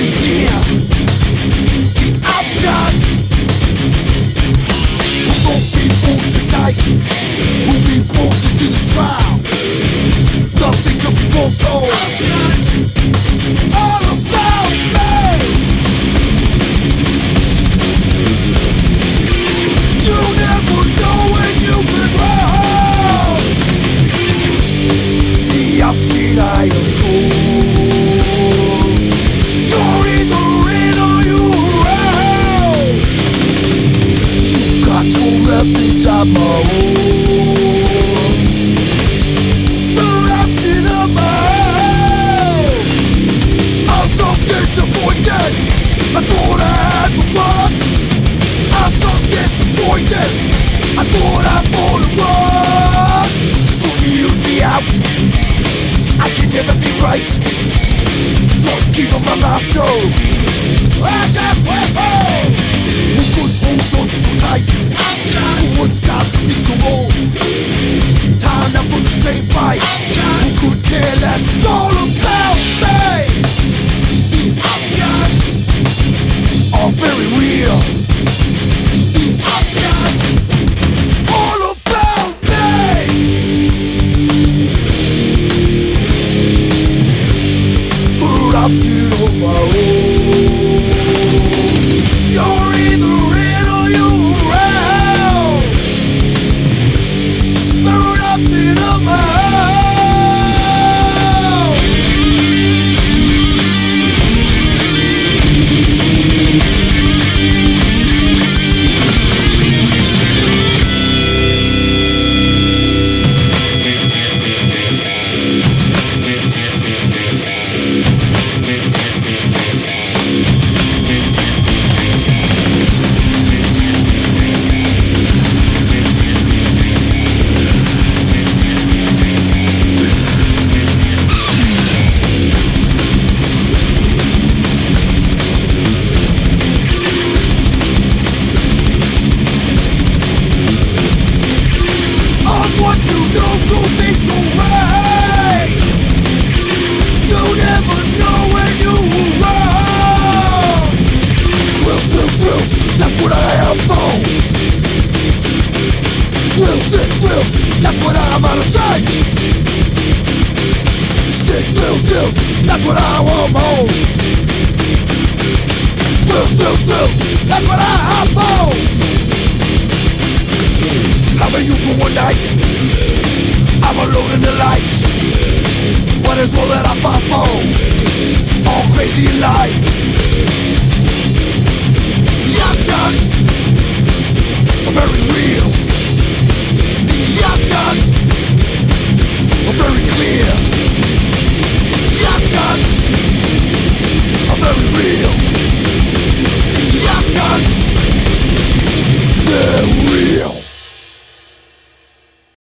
Yeah, the options who won't be fooled tonight, will be brought into this trial. Nothing can be foretold. All about me. You never know when you've been wrong. The option I am told. You're either in or you're out. You got to let me time my own. The option of my own. I'm so disappointed. I thought I had the one. I'm so disappointed. I thought I fought the one. So you me out. I can never be right. Just keep on my mouth shut. I just went home. Who could hold on so tight? Towards God to be so old. Time now for the same fight. Who could care less? It's all about me. The options are very real. The options all about me. Third option on my own. You're either in or you're out. Third option of my own. That's what I'm out of sight. Sick thrill, that's what I want more. Thrill, that's what I have for. Having you for one night, I'm alone in the light. What is all that I fought for? All crazy in life. The options are very real. The options are very clear. The options are very real.